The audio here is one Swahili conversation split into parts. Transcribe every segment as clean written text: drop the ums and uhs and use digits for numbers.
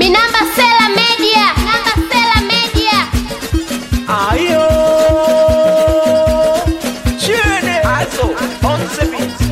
Minamba Sela Media. Minamba Sela Media. Ayo Chene Azo on the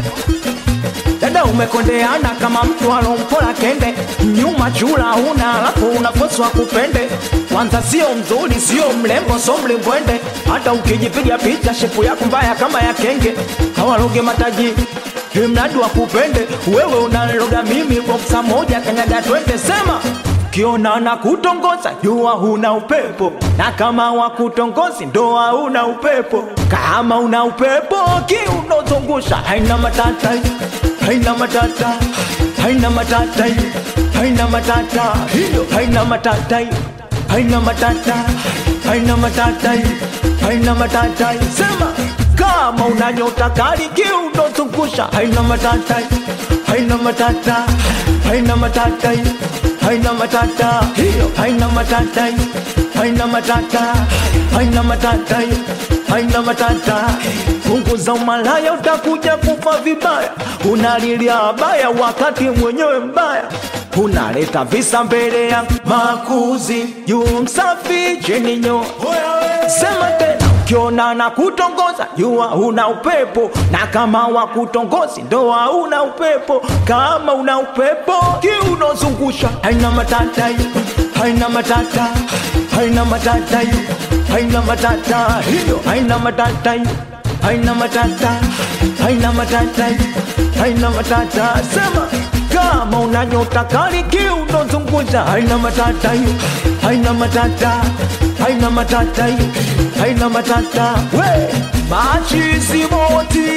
beat. Dada umekondeana kama mtu alompola kende. Nyuma chula huna alafu unafoswa kupende. Kwanza sio mzuri, sio mlembo, so mlimbwende. Hata ukijipiga picha shepu yako mbaya kama ya kenge. Hawaloge mataji mradi wa kupende. Wewe unaloga mimi boksa moja kanyaga twende. Sema kiona na kutongoza jua huna upepo, na kama wakutongozi ndoa huna upepo. Kama una upepo kiunozungusha haina matata, haina matata, haina matata, haina matata, hiyo haina matata, haina matata, haina matata, haina matata. Sema kama una nyota kali kiunozungusha haina matata, haina matata, haina matata, haina matata, hiyo haina matata, haina matata, haina matata, haina matata. Punguza umalaya utakuja kufa vibaya. Unalilia baya wakati mwenyewe mbaya. Unaleta visa mbele ya makuzi. Yu msafi chini nyo. Sema tena ukiona na kutongoza jua una upepo, na kama wakutongozi ndoa una upepo. Kama una upepo kiunozungusha haina matata, haina matata, haina matata, haina matata, hiyo haina matata, haina matata, haina matata, haina matata. Sema kama una nyota kali kiunozungusha haina matata, haina matata, haina matata, haina matata. We machizi moti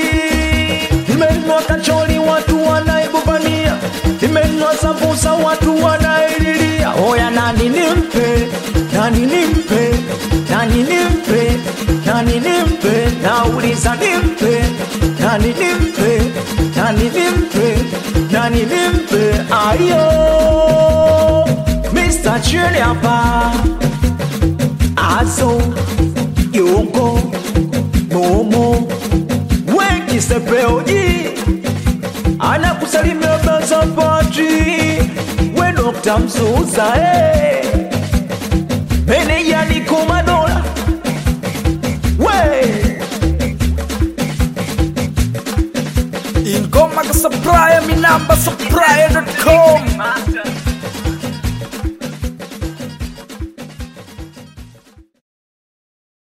imenua kachori watu wanaibubania, imenua sambusa watu wanaililia. Oya nani nimpe, nani nimpe, nani nimpe, nani nimpe, nauliza nimpe, nani nimpe, nani nimpe, nani nimpe. Ayo Mr. Chile hapa Azo Yongo Momo Wengi Sepeoji anakusalimia Baza Pati we Dr. Mzuza meneja ni Komadola we Ingoma ka supplier, Minamba supplier.com.